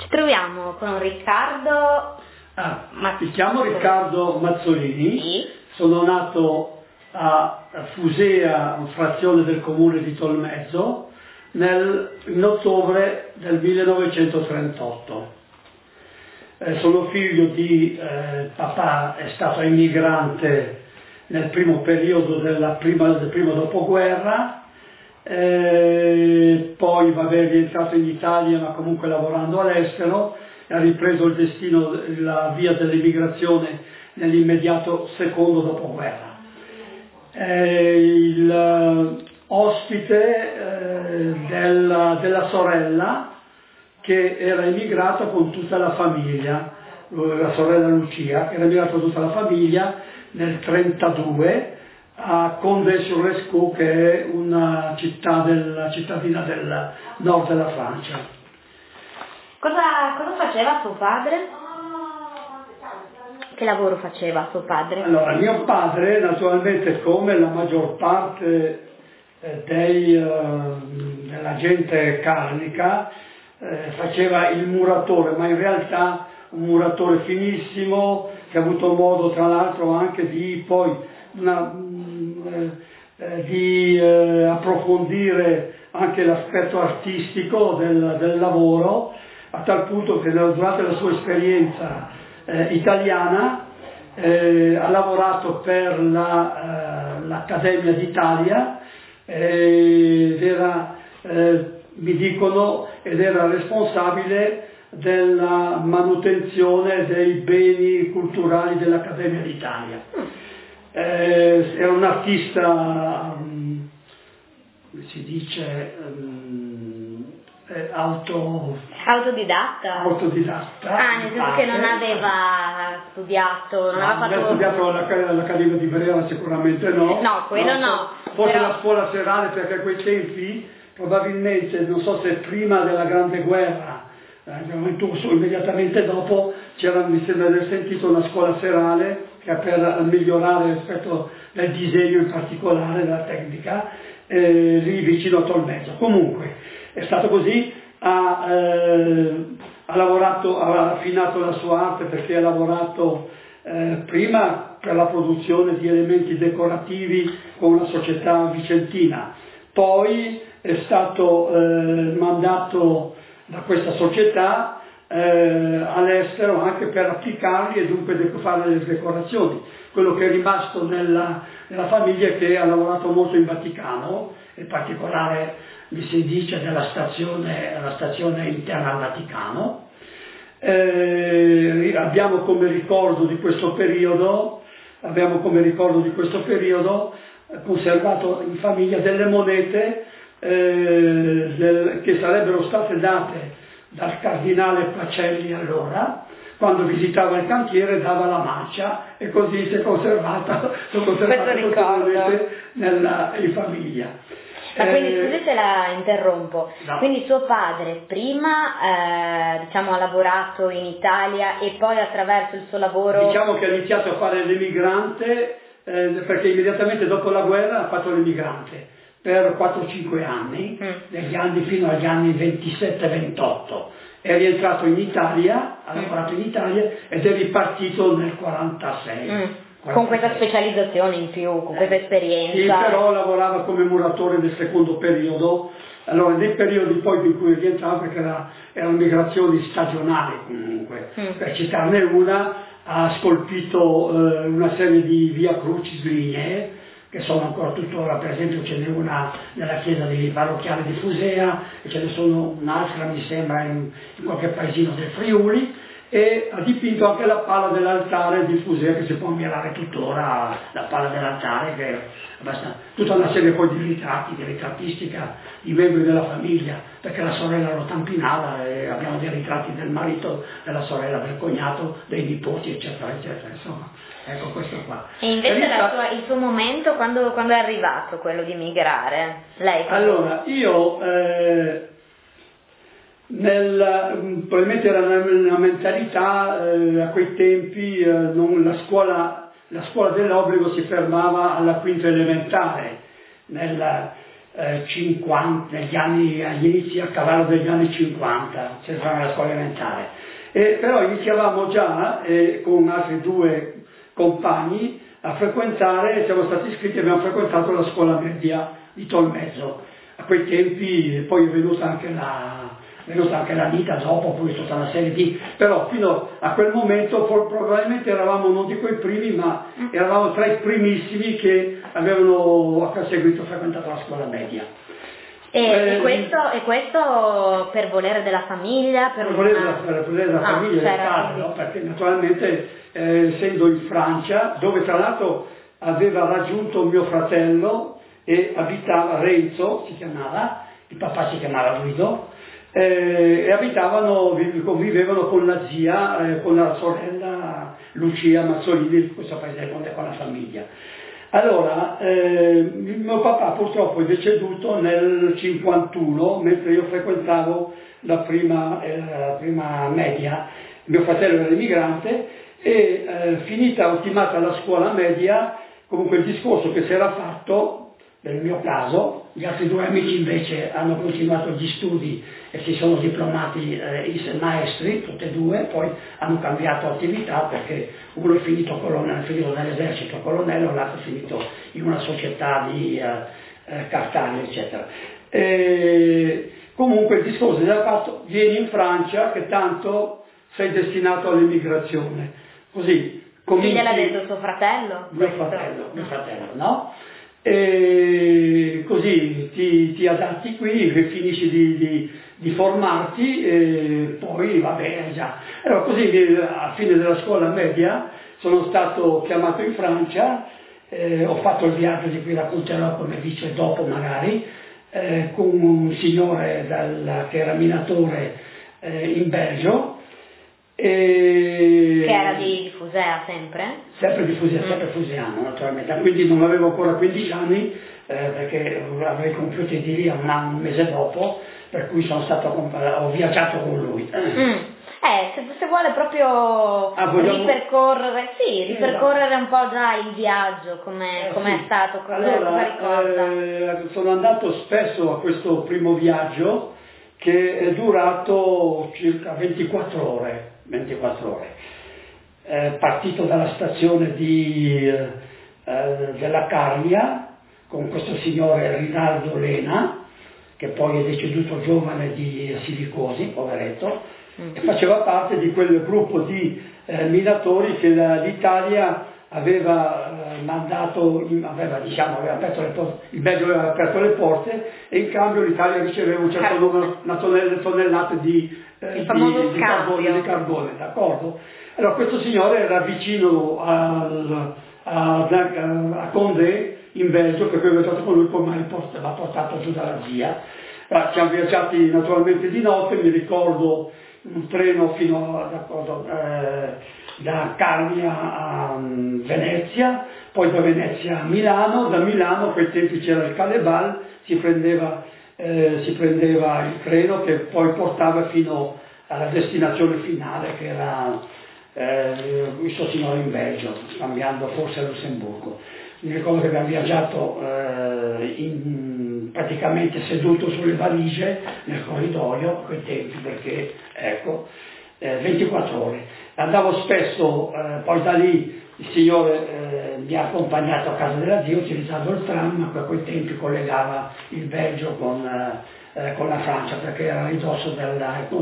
Ci troviamo con Riccardo. Mi chiamo Riccardo Mazzolini, Sì. Sono nato a Fusea, frazione del comune di Tolmezzo, in ottobre del 1938. Sono figlio di papà, è stato immigrante nel primo periodo del primo dopoguerra, poi è rientrato in Italia ma comunque lavorando all'estero, ha ripreso il destino, la via dell'immigrazione nell'immediato secondo dopoguerra. Ospite della sorella che era immigrata con tutta la famiglia, la sorella Lucia, era immigrata con tutta la famiglia nel 1932 a Condé-sur-Lescaut, che è una cittadina del nord della Francia. Cosa faceva suo padre? Che lavoro faceva suo padre? Allora, mio padre, naturalmente, come la maggior parte della gente carnica, faceva il muratore, ma in realtà un muratore finissimo, che ha avuto modo tra l'altro anche di approfondire anche l'aspetto artistico del lavoro, a tal punto che durante la sua esperienza italiana ha lavorato per l'Accademia d'Italia ed era, mi dicono, era responsabile della manutenzione dei beni culturali dell'Accademia d'Italia. Era un artista, come si dice, autodidatta? Autodidatta. Nel senso che non aveva studiato, non aveva fatto... studiato all'Accademia di Brera, sicuramente no. No, quello no. Forse però... la scuola serale, perché a quei tempi, probabilmente, non so se prima della Grande Guerra, immediatamente dopo, c'era, mi sembra di aver sentito, una scuola serale che per migliorare rispetto del disegno in particolare, della tecnica, lì vicino a Tolmezzo. Comunque, è stato così, ha affinato la sua arte, perché ha lavorato prima per la produzione di elementi decorativi con una società vicentina, poi è stato mandato da questa società all'estero anche per applicarli e dunque fare le decorazioni. Quello che è rimasto nella famiglia è che ha lavorato molto in Vaticano, in particolare mi si dice la stazione interna al Vaticano. Abbiamo come ricordo di questo periodo conservato in famiglia delle monete che sarebbero state date dal cardinale Pacelli allora, quando visitava il cantiere dava la mancia, e così si è conservata in famiglia. Quindi scusi se la interrompo, no. Quindi suo padre prima ha lavorato in Italia e poi attraverso il suo lavoro... Diciamo che ha iniziato a fare l'emigrante perché immediatamente dopo la guerra ha fatto l'emigrante per 4-5 anni, negli anni fino agli anni 27-28. È rientrato in Italia, ha lavorato in Italia ed è ripartito nel 46. Con questa specializzazione in più, con questa esperienza. Sì, però lavorava come muratore nel secondo periodo, allora nei periodi poi in cui rientrava, perché erano migrazioni stagionali comunque, per citarne una, ha scolpito una serie di via crucis lignee, che sono ancora tuttora, per esempio ce n'è una nella chiesa parrocchiale di Fusea, e ce ne sono un'altra mi sembra in qualche paesino del Friuli, e ha dipinto anche la pala dell'altare di Fusea, che si può ammirare tuttora, la pala dell'altare, che è abbastanza, tutta una serie poi di ritratti, di ritrattistica di membri della famiglia, perché la sorella lo tampinava, e abbiamo dei ritratti del marito, della sorella, del cognato, dei nipoti, eccetera, eccetera, insomma, ecco questo qua. E invece il suo momento, quando è arrivato quello di emigrare? Lei? Allora, io... probabilmente era una mentalità a quei tempi, la scuola dell'obbligo si fermava alla quinta elementare, 50, agli inizi, a cavallo degli anni 50, c'era la scuola elementare. Però iniziavamo già con altri 2 compagni a frequentare, siamo stati iscritti e abbiamo frequentato la scuola media di Tolmezzo. A quei tempi poi è venuta anche la Nita dopo, poi tutta una serie di... però fino a quel momento probabilmente eravamo, non dico i primi, ma eravamo tra i primissimi che avevano a seguito frequentato la scuola media. E questo per volere della famiglia? Per volere della famiglia, del padre, no? Perché naturalmente essendo in Francia, dove tra l'altro aveva raggiunto mio fratello e abitava, Renzo si chiamava, il papà si chiamava Guido, e convivevano con la zia, con la sorella Lucia Mazzolini, in questo paese con la famiglia. Allora, mio papà purtroppo è deceduto nel 51, mentre io frequentavo la prima media. Mio fratello era immigrante e ultimata la scuola media, comunque il discorso che si era fatto, nel mio caso, gli altri 2 amici invece hanno continuato gli studi e si sono diplomati maestri, tutti e 2, poi hanno cambiato attività perché uno è finito nell'esercito colonnello, l'altro è finito in una società di cartagine, eccetera. Comunque il discorso era fatto, vieni in Francia che tanto sei destinato all'immigrazione. Così cominci... Chi gliel'ha detto suo fratello? Mio fratello, no? E così ti adatti qui, finisci di formarti e poi va bene già. Allora così a fine della scuola media sono stato chiamato in Francia, ho fatto il viaggio di cui racconterò come dice dopo magari, con un signore che era minatore in Belgio. Che era di Fusea sempre? Sempre di Fusea, sempre fusiano naturalmente, quindi non avevo ancora 15 anni perché avrei compiuto di lì un mese dopo, per cui ho viaggiato con lui. Se vuole proprio ripercorrere un po' già il viaggio, come è stato, cosa ricorda? Sono andato spesso a questo primo viaggio che è durato circa 24 ore. Partito dalla stazione della Carnia con questo signore Rinaldo Lena, che poi è deceduto giovane di silicosi, poveretto, e faceva parte di quel gruppo di minatori che l'Italia aveva aperto il Belgio aveva aperto le porte e in cambio l'Italia riceveva un certo numero, una tonnellate di carbone, d'accordo? Allora questo signore era vicino a Condé in Belgio, per cui avevo stato con lui, poi l'ha portato giù dalla zia. Siamo viaggiati naturalmente di notte, mi ricordo un treno da Carnia a Venezia, poi da Venezia a Milano, da Milano a quei tempi c'era il Caleval, si prendeva il treno che poi portava fino alla destinazione finale che era questo signore in Belgio, scambiando forse a Lussemburgo. Mi ricordo che abbiamo viaggiato praticamente seduto sulle valigie nel corridoio a quei tempi, perché 24 ore. Andavo spesso, poi da lì il signore mi ha accompagnato a casa della zia, utilizzando il tram che a quei tempi collegava il Belgio con la Francia, perché era a ridosso del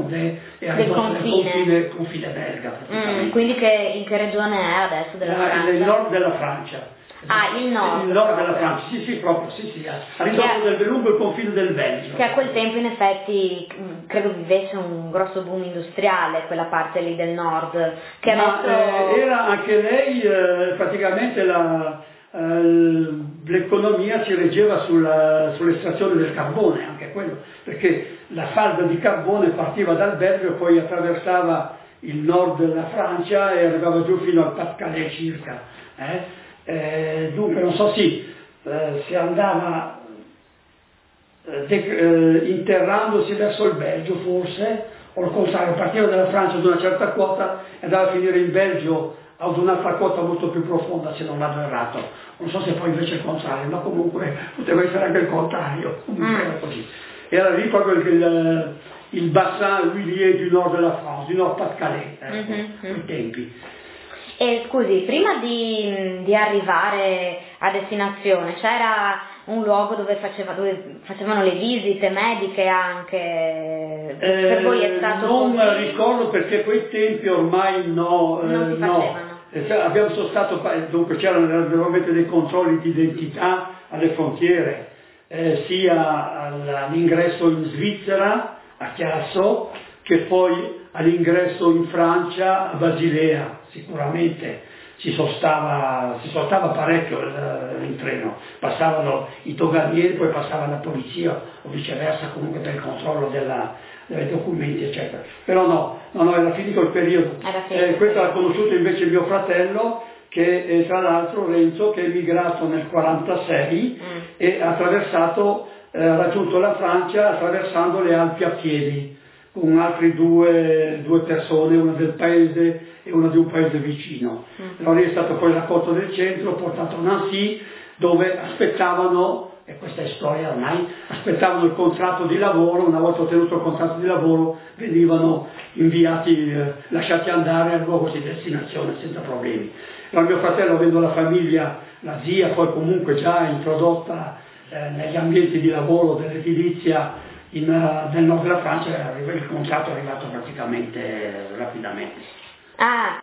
confine belga. Quindi in che regione è adesso della Francia? Nel nord della Francia. Il nord. Il nord della Francia, sì, a ridosso lungo il confine del Belgio. Che a quel tempo in effetti credo vivesse un grosso boom industriale, quella parte lì del nord. Era anche lei, praticamente l'economia si reggeva sull'estrazione del carbone, anche quello, perché la falda di carbone partiva dal Belgio e poi attraversava il nord della Francia e arrivava giù fino al Pas-de-Calais circa. Dunque non so si andava interrandosi verso il Belgio forse, o al contrario, partiva dalla Francia ad una certa quota e andava a finire in Belgio ad un'altra quota molto più profonda, se non vado errato. Non so se poi invece il contrario, ma comunque poteva essere anche il contrario, comunque era così. Era lì proprio il bassin huilier du nord della France, du nord Pas-de-Calais, ai tempi. E scusi, prima di arrivare a destinazione c'era un luogo dove facevano le visite mediche anche? Per voi è stato non così? ricordo, perché a quei tempi ormai non si facevano. Abbiamo dunque c'erano naturalmente dei controlli di identità alle frontiere, sia all'ingresso in Svizzera, a Chiasso, che poi all'ingresso in Francia, a Basilea. Sicuramente si sostava parecchio in treno, passavano i doganieri, poi passava la polizia o viceversa, comunque per il controllo dei documenti eccetera. Però no, era finito il periodo. Questo l'ha conosciuto invece mio fratello, che è tra l'altro Renzo, che è emigrato nel 1946 e ha raggiunto la Francia attraversando le Alpi a piedi, con altri due persone, una del paese e una di un paese vicino. Allora è stato poi raccolto nel centro, portato a Nancy, dove aspettavano, e questa è storia ormai, aspettavano il contratto di lavoro. Una volta ottenuto il contratto di lavoro venivano inviati, lasciati andare al luogo di destinazione senza problemi. Allora mio fratello, avendo la famiglia, la zia poi comunque già introdotta negli ambienti di lavoro dell'edilizia nel nord della Francia, il contratto è arrivato praticamente rapidamente.